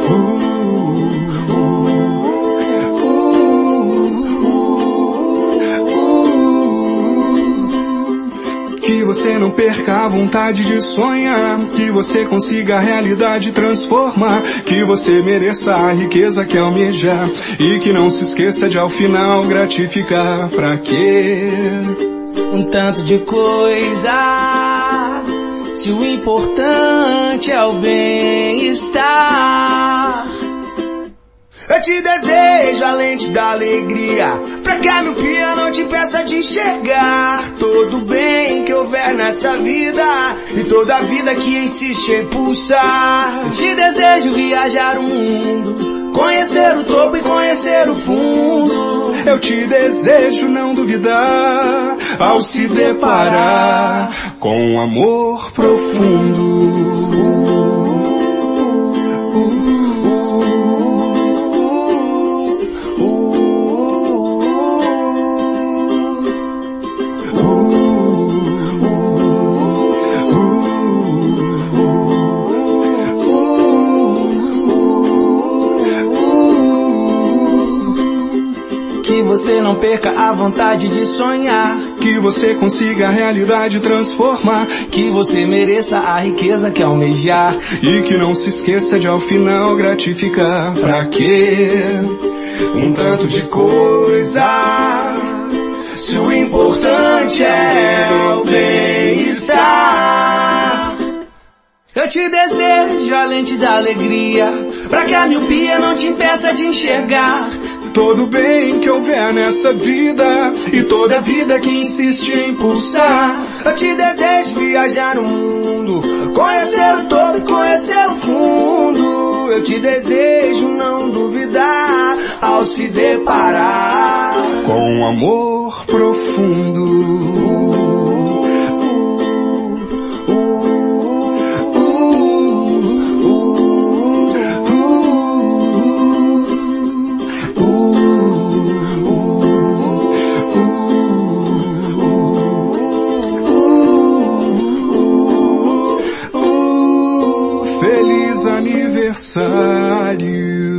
Que você não perca a vontade de sonhar, que você consiga a realidade transformar, que você mereça a riqueza que almejar e que não se esqueça de ao final gratificar. Pra quê? Um tanto de coisa, se o importante é o bem-estar. Eu te desejo a lente da alegria, pra que a miopia não te impeça de enxergar todo o bem que houver nessa vida e toda a vida que insiste em pulsar. Eu te desejo viajar o mundo, conhecer o topo e conhecer o fundo. Eu te desejo não duvidar ao se deparar com um amor profundo. Que você não perca a vontade de sonhar, que você consiga a realidade transformar, que você mereça a riqueza que almejar e que não se esqueça de ao final gratificar. Pra quê? Um tanto de coisa, se o importante é o bem-estar. Eu te desejo a lente da alegria, pra que a miopia não te impeça de enxergar todo bem que houver nesta vida e toda a vida que insiste em pulsar. Eu te desejo viajar no mundo, conhecer o todo e conhecer o fundo. Eu te desejo não duvidar ao se deparar com um amor profundo. Feliz aniversário.